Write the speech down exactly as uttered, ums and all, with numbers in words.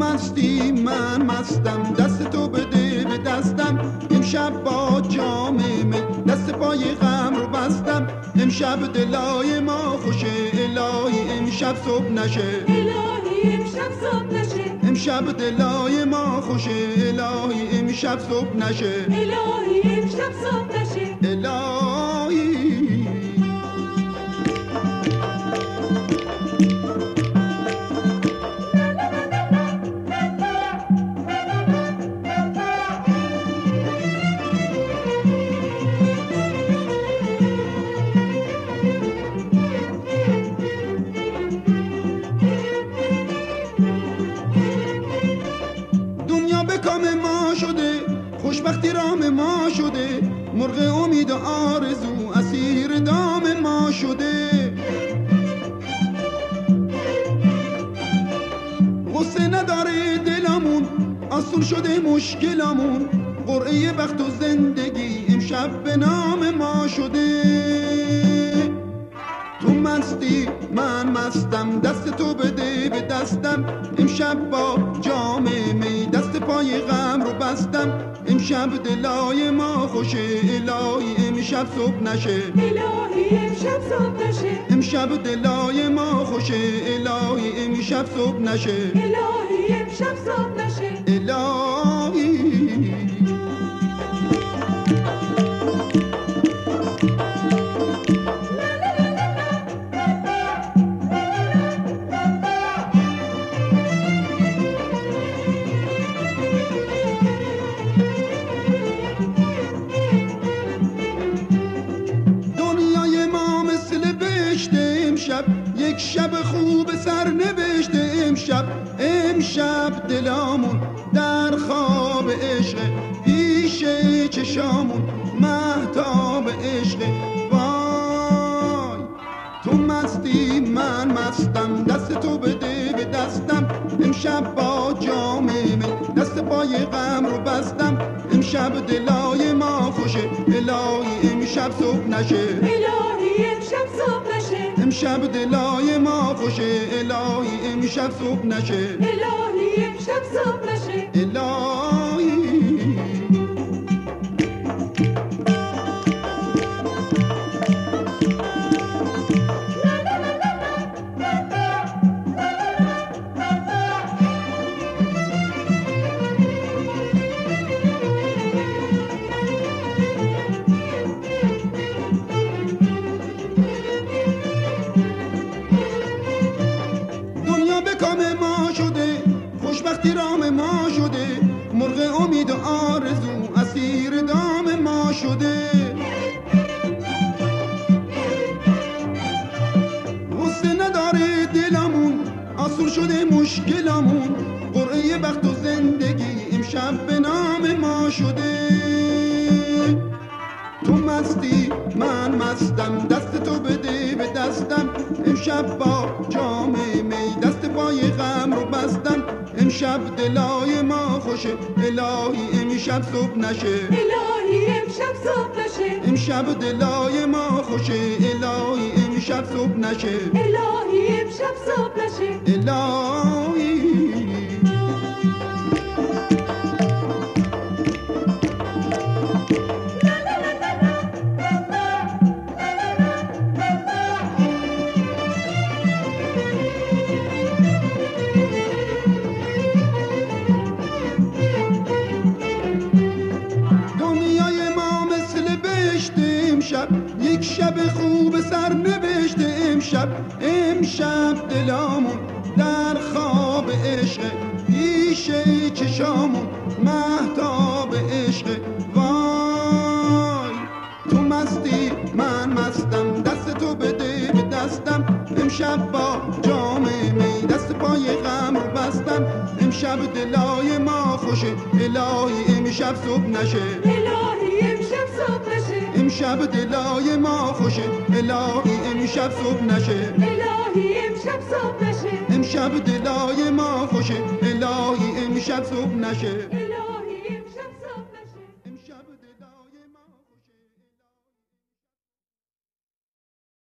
مستی من مستم، دست تو بده به دستم، امشب با جام می دست پای غم رو بستم. امشب دلای ما خوشه الهی امشب صبح نشه، الهی امشب صبح نشه، امشب دلای ما خوشه الهی امشب صبح نشه، الهی امشب صبح نشه، الهی. دنیا به کام ما شده، خوشبختی رام ما شده، مرغ امید و آرزو اسیر دام ما شده. غصه نداره دلمون، آسون شده مشکلمون، قرعه بخت و زندگی امشب به نام ما شده. تو مستی من مستم، دست تو بده به دستم، امشب با جام می دست پای غم رو بستم. امشب دلای ما خوشه الهی امشب صبح نشه، الهی امشب صبح نشه، امشب دلای ما خوشه الهی امشب صبح نشه، الهی امشب صبح نشه، الهی. یک شب خوب سر نوشته امشب، امشب دلامون در خواب عشق، پیش چشامون مهتاب عشق. وای تو مستی من مستم، دست تو بده به دستم، امشب با جام می دست پای غم رو بستم. امشب دلای ما خوشه الهی امشب صبح نشه، الهی امشب صبح نشه، امشب دلای ما خوشه الهی امشب صبح نشه، الهی امشب صبح نشه، الهی. کام ما شده، خوشبختی رام ما شده، مرغ امید و آرزو اسیر دام ما شده. غصه نداره دلمون، آسون شده مشکلمون، قرعه بخت و زندگی امشب به نام ما شده. تو مستی من مستم، دست تو بده به دستم، امشب با جام می دست پای غم رو بستم. امشب دلای ما خوشه الهی امشب صبح نشه، الهی امشب صبح نشه، امشب دلای ما خوشه الهی امشب صبح نشه، الهی امشب صبح نشه، الهی. یک شب خوب سر نوشته امشب، امشب دلامون در خواب عشق، پیش چشامون مهتاب عشق. وای تو مستی من مستم، دست تو بده به دستم، امشب با جام می دست پای غم رو بستم. امشب دلای ما خوشه الهی امشب صبح نشه، الهی امشب صبح نشه، امشب دلای ما خوشه الهی امشب صبح نشه، الهی امشب صبح نشه، امشب دلای ما خوشه الهی امشب صبح نشه.